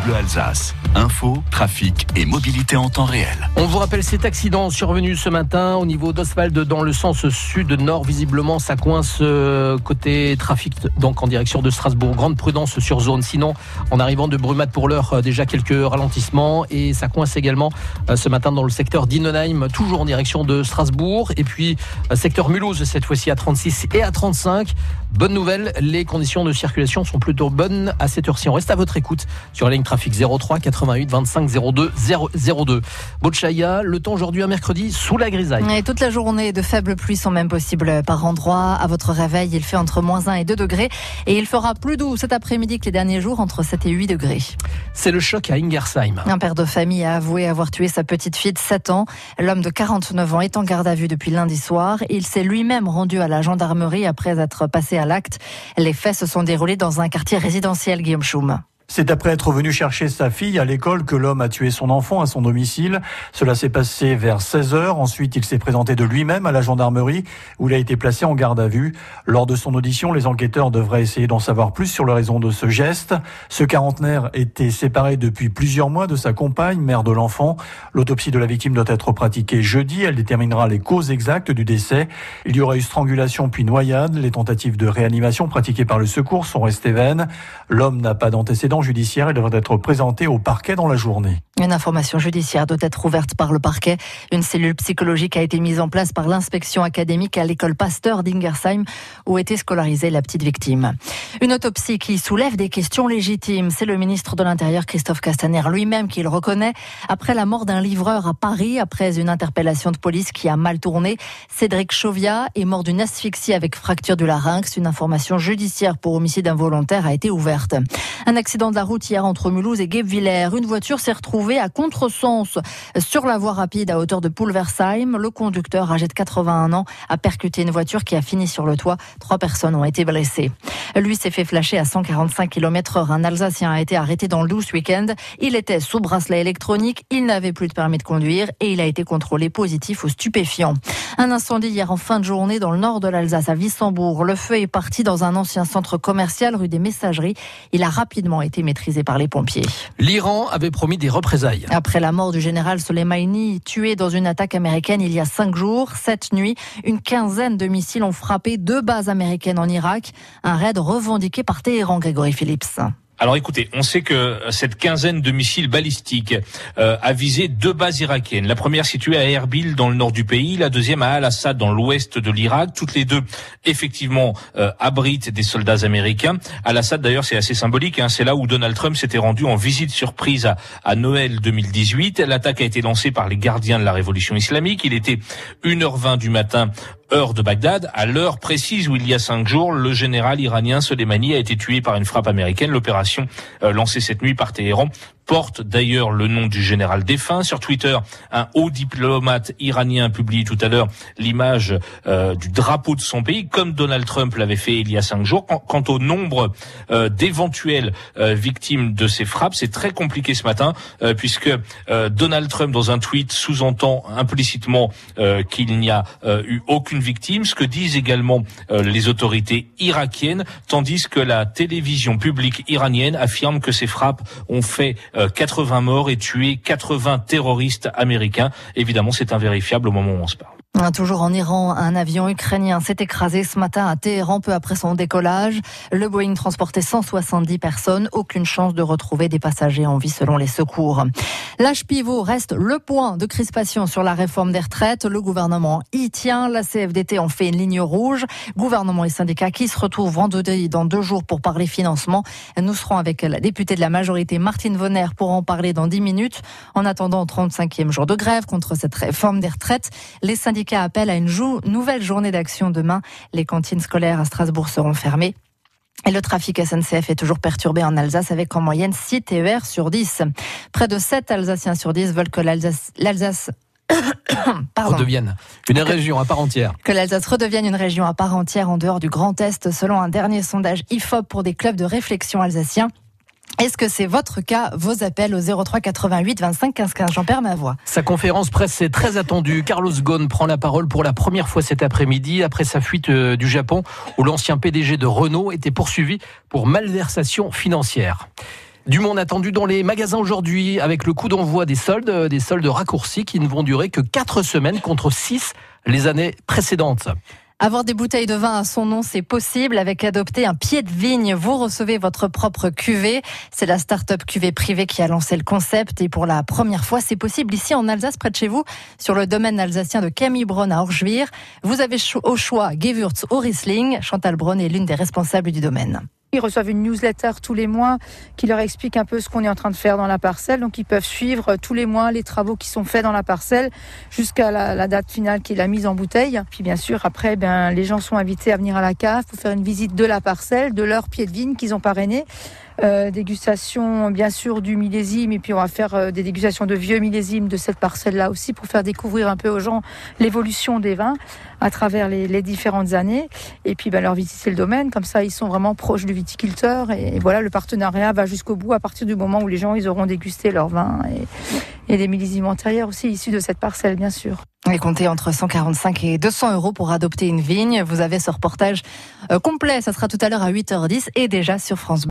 Bleu Alsace. Info, trafic et mobilité en temps réel. On vous rappelle cet accident survenu ce matin au niveau d'Oswald dans le sens sud-nord. Visiblement, ça coince côté trafic, donc en direction de Strasbourg. Grande prudence sur zone. Sinon, en arrivant de Brumath pour l'heure, déjà quelques ralentissements. Et ça coince également ce matin dans le secteur d'Innenheim, toujours en direction de Strasbourg. Et puis, secteur Mulhouse, cette fois-ci à 36 et à 35. Bonne nouvelle, les conditions de circulation sont plutôt bonnes à cette heure-ci. On reste à votre écoute sur la ligne trafic 03 88 25 02 002. Bolchaïa, le temps aujourd'hui un mercredi sous la grisaille. Et toute la journée, de faibles pluies sont même possibles par endroits. À votre réveil, il fait entre -1 et 2 degrés. Et il fera plus doux cet après-midi que les derniers jours, entre 7 et 8 degrés. C'est le choc à Ingersheim. Un père de famille a avoué avoir tué sa petite fille de 7 ans. L'homme de 49 ans est en garde à vue depuis lundi soir. Il s'est lui-même rendu à la gendarmerie après être passé à l'acte. Les faits se sont déroulés dans un quartier résidentiel, Guillaume Schum. C'est après être venu chercher sa fille à l'école que l'homme a tué son enfant à son domicile. Cela s'est passé vers 16h. Ensuite, il s'est présenté de lui-même à la gendarmerie où il a été placé en garde à vue. Lors de son audition, les enquêteurs devraient essayer d'en savoir plus sur les raisons de ce geste. Ce quarantenaire était séparé depuis plusieurs mois de sa compagne, mère de l'enfant. L'autopsie de la victime doit être pratiquée jeudi. Elle déterminera les causes exactes du décès. Il y aura eu strangulation puis noyade. Les tentatives de réanimation pratiquées par le secours sont restées vaines. L'homme n'a pas d'antécédents judiciaire, il devrait être présenté au parquet dans la journée. Une information judiciaire doit être ouverte par le parquet. Une cellule psychologique a été mise en place par l'inspection académique à l'école Pasteur d'Ingersheim où était scolarisée la petite victime. Une autopsie qui soulève des questions légitimes. C'est le ministre de l'Intérieur Christophe Castaner lui-même qui le reconnaît. Après la mort d'un livreur à Paris, après une interpellation de police qui a mal tourné, Cédric Chauviat est mort d'une asphyxie avec fracture du larynx. Une information judiciaire pour homicide involontaire a été ouverte. Un accident de la route hier entre Mulhouse et Guebwiller. Une voiture s'est retrouvée à contresens sur la voie rapide à hauteur de Pulversheim. Le conducteur, âgé de 81 ans, a percuté une voiture qui a fini sur le toit. 3 personnes ont été blessées. Lui s'est fait flasher à 145 km/h. Un Alsacien a été arrêté dans le Doubs ce week-end. Il était sous bracelet électronique, il n'avait plus de permis de conduire et il a été contrôlé positif aux stupéfiants. Un incendie hier en fin de journée dans le nord de l'Alsace, à Wissembourg. Le feu est parti dans un ancien centre commercial rue des Messageries. Il a rapidement été maîtrisé par les pompiers. L'Iran avait promis des représailles. Après la mort du général Soleimani, tué dans une attaque américaine il y a 5 jours, cette nuit, une quinzaine de missiles ont frappé 2 bases américaines en Irak. Un raid revendiqué par Téhéran, Grégory Phillips. Alors écoutez, on sait que cette quinzaine de missiles balistiques a visé 2 bases irakiennes. La première située à Erbil dans le nord du pays, la deuxième à Al-Assad dans l'ouest de l'Irak. Toutes les deux, effectivement, abritent des soldats américains. Al-Assad, d'ailleurs, c'est assez symbolique. C'est là où Donald Trump s'était rendu en visite surprise à Noël 2018. L'attaque a été lancée par les gardiens de la révolution islamique. Il était 1h20 du matin, heure de Bagdad, à l'heure précise où il y a 5 jours, le général iranien Soleimani a été tué par une frappe américaine. L'opération lancée cette nuit par Téhéran porte d'ailleurs le nom du général défunt. Sur Twitter, un haut diplomate iranien publie tout à l'heure l'image du drapeau de son pays, comme Donald Trump l'avait fait il y a 5 jours. Quant au nombre d'éventuelles victimes de ces frappes, c'est très compliqué ce matin, puisque Donald Trump, dans un tweet, sous-entend implicitement qu'il n'y a eu aucune victime, ce que disent également les autorités irakiennes, tandis que la télévision publique iranienne affirme que ces frappes ont fait 80 morts et tué 80 terroristes américains. Évidemment, c'est invérifiable au moment où on se parle. Toujours en Iran, un avion ukrainien s'est écrasé ce matin à Téhéran peu après son décollage. Le Boeing transportait 170 personnes. Aucune chance de retrouver des passagers en vie selon les secours. L'âge pivot reste le point de crispation sur la réforme des retraites. Le gouvernement y tient. La CFDT en fait une ligne rouge. Gouvernement et syndicats qui se retrouvent vendredi dans 2 jours pour parler financement. Nous serons avec la députée de la majorité Martine Vonner pour en parler dans 10 minutes. En attendant, 35e jour de grève contre cette réforme des retraites. Les syndicats appellent à une nouvelle journée d'action demain. Les cantines scolaires à Strasbourg seront fermées. Et le trafic SNCF est toujours perturbé en Alsace avec en moyenne 6 TER sur 10. Près de 7 Alsaciens sur 10 veulent que l'Alsace redevienne une région à part entière. Que l'Alsace redevienne une région à part entière en dehors du Grand Est, selon un dernier sondage IFOP pour des clubs de réflexion alsaciens. Est-ce que c'est votre cas? Vos appels au 03 88 25 15 15. J'en perds ma voix. Sa conférence presse est très attendue. Carlos Ghosn prend la parole pour la première fois cet après-midi après sa fuite du Japon où l'ancien PDG de Renault était poursuivi pour malversation financière. Du monde attendu dans les magasins aujourd'hui avec le coup d'envoi des soldes raccourcis qui ne vont durer que 4 semaines contre 6 les années précédentes. Avoir des bouteilles de vin à son nom, c'est possible avec Adopter un pied de vigne. Vous recevez votre propre cuvée. C'est la start-up cuvée privée qui a lancé le concept et pour la première fois, c'est possible ici en Alsace, près de chez vous, sur le domaine alsacien de Camille Braun à Orschwihr. Vous avez au choix Gewürz ou Riesling. Chantal Braun est l'une des responsables du domaine. Ils reçoivent une newsletter tous les mois qui leur explique un peu ce qu'on est en train de faire dans la parcelle. Donc ils peuvent suivre tous les mois les travaux qui sont faits dans la parcelle jusqu'à la date finale qui est la mise en bouteille. Puis bien sûr, après, les gens sont invités à venir à la cave pour faire une visite de la parcelle, de leur pied de vigne qu'ils ont parrainé. Dégustation bien sûr du millésime et puis on va faire des dégustations de vieux millésimes de cette parcelle-là aussi pour faire découvrir un peu aux gens l'évolution des vins à travers les différentes années et puis leur visiter le domaine, comme ça ils sont vraiment proches du viticulteur et voilà, le partenariat va jusqu'au bout à partir du moment où les gens ils auront dégusté leur vin et des millésimes antérieurs aussi issus de cette parcelle bien sûr. Et comptez entre 145 et 200 € pour adopter une vigne. Vous avez ce reportage complet, ça sera tout à l'heure à 8h10 et déjà sur France Bleu.